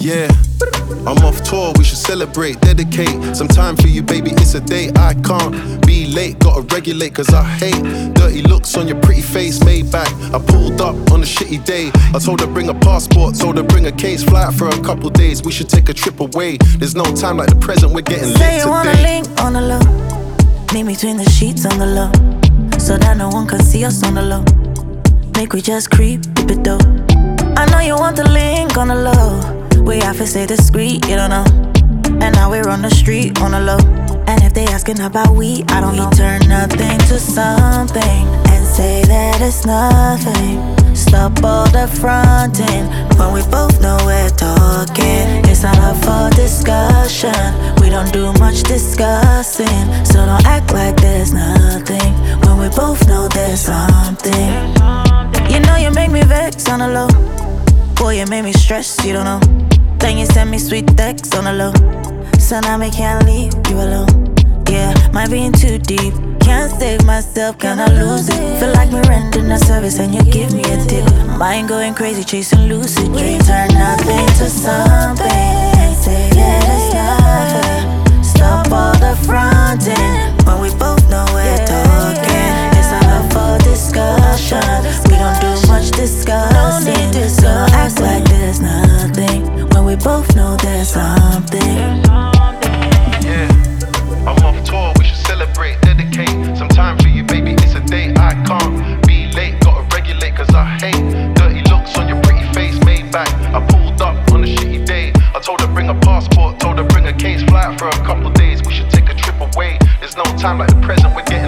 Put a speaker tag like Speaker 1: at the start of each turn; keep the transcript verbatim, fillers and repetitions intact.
Speaker 1: Yeah, I'm off tour, we should celebrate, dedicate some time for you, baby, it's a day. I can't be late, gotta regulate, cause I hate dirty looks on your pretty face. Made back, I pulled up on a shitty day. I told her bring a passport, told her bring a case. Fly out for a couple days, we should take a trip away. There's no time like the present, we're getting lit today.
Speaker 2: Say you wanna link on the low, meet between the sheets on the low, so that no one can see us on the low. Make we just creep, dip it though. I know you want the link on the low, we have to stay discreet, you don't know. And now we're on the street on the low, and if they asking about we, I don't know. We turn nothing to something and say that it's nothing. Stop all the fronting when we both know we're talking. It's not up for discussion, we don't do much discussing. So don't act like there's nothing when we both know there's something. You know you make me vex on the low, boy you make me stress, you don't know. Then you send me sweet texts on the low, so now me can't leave you alone. Yeah, might be in too deep, can't save myself, can I lose it? Feel like me rendering a service and you give me a tip. Mind going crazy chasing lucid dreams. Turn nothing to something and say that it's nothing. Stop all the fronting when we both know we're talking. It's not up for discussion, we don't do much discussing. So act like there's nothing when we both know there's something.
Speaker 1: Yeah, I'm off tour, we should celebrate, dedicate some time for you, baby, it's a day. I can't be late, gotta regulate, cause I hate dirty looks on your pretty face. Made back, I pulled up on a shitty day. I told her bring a passport, told her bring a case. Fly out for a couple days, we should take a trip away. There's no time like the present, we're getting